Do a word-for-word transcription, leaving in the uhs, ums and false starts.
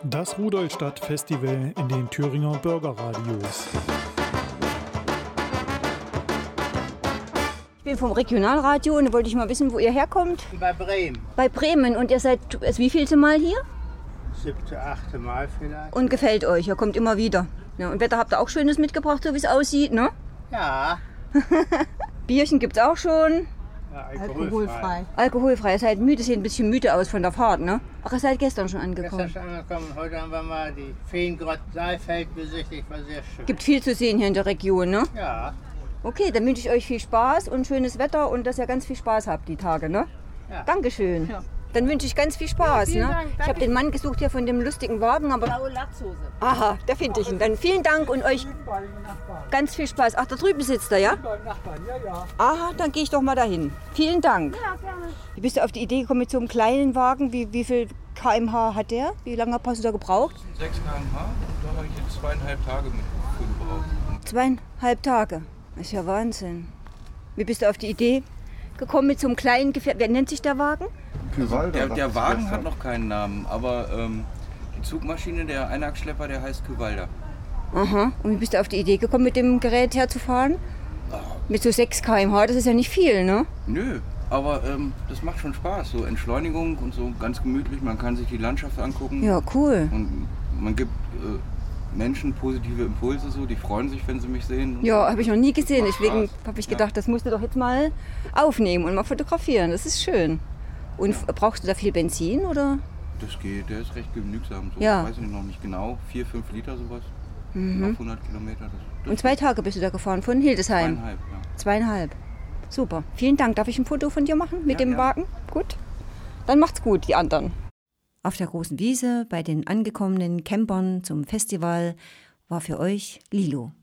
Das Rudolstadt-Festival in den Thüringer Bürgerradios. Ich bin vom Regionalradio und da wollte ich mal wissen, wo ihr herkommt. Bei Bremen. Bei Bremen. Und ihr seid das wievielte Mal hier? Siebte, achte Mal vielleicht. Und gefällt euch, ihr kommt immer wieder. Ja, und Wetter habt ihr auch Schönes mitgebracht, so wie es aussieht, ne? Ja. Bierchen gibt's auch schon. Ja, Alkoholfrei. Alkoholfrei. Ihr seid müde, seht ein bisschen müde aus von der Fahrt, ne? Ach, ihr seid gestern schon angekommen. Gestern schon angekommen. Heute haben wir mal die Feengrott Saalfeld besichtigt, war sehr schön. Gibt viel zu sehen hier in der Region, ne? Ja. Okay, dann wünsche ich euch viel Spaß und schönes Wetter und dass ihr ganz viel Spaß habt die Tage, ne? Ja. Dankeschön. Ja. Dann wünsche ich ganz viel Spaß, Ja, vielen ne? Dank, Ich habe den Mann gesucht hier von dem lustigen Wagen, aber... Blaue Latzhose. Aha, da finde ich ihn. Dann vielen Dank und euch ganz viel Spaß. Ach, da drüben sitzt er, ja? Aha, dann gehe ich doch mal dahin. Vielen Dank. Ja, gerne. Wie bist du auf die Idee gekommen mit so einem kleinen Wagen? Wie, wie viel Kilometer pro Stunde hat der? Wie lange hast du da gebraucht? sechs Kilometer pro Stunde und da habe ich jetzt zweieinhalb Tage mit für gebraucht. Zweieinhalb Tage. Das ist ja Wahnsinn. Wie bist du auf die Idee gekommen mit so einem kleinen Gefährt? Wer nennt sich der Wagen? Also der, der Wagen hat noch keinen Namen, aber ähm, die Zugmaschine, der Einachsschlepper, der heißt Kyvalda. Aha. Und wie bist du auf die Idee gekommen, mit dem Gerät herzufahren? Mit so sechs Kilometer pro Stunde, das ist ja nicht viel, ne? Nö, aber ähm, das macht schon Spaß. So Entschleunigung und so ganz gemütlich. Man kann sich die Landschaft angucken. Ja, cool. Und man gibt äh, Menschen positive Impulse, so, die freuen sich, wenn sie mich sehen. Ja, habe ich noch nie gesehen. Deswegen Spaß. habe ich Ja. gedacht, das musst du doch jetzt mal aufnehmen und mal fotografieren. Das ist schön. Und f- brauchst du da viel Benzin oder? Das geht, der ist recht genügsam. So, Ja. weiß ich noch nicht genau, vier, fünf Liter sowas. Mhm. Auf hundert Kilometer. Das, das Und zwei Tage bist du da gefahren von Hildesheim? Zweieinhalb, ja. Zweieinhalb. Super. Vielen Dank. Darf ich ein Foto von dir machen mit Ja, dem ja. Wagen? Gut. Dann macht's gut, die anderen. Auf der großen Wiese bei den angekommenen Campern zum Festival war für euch Lilo.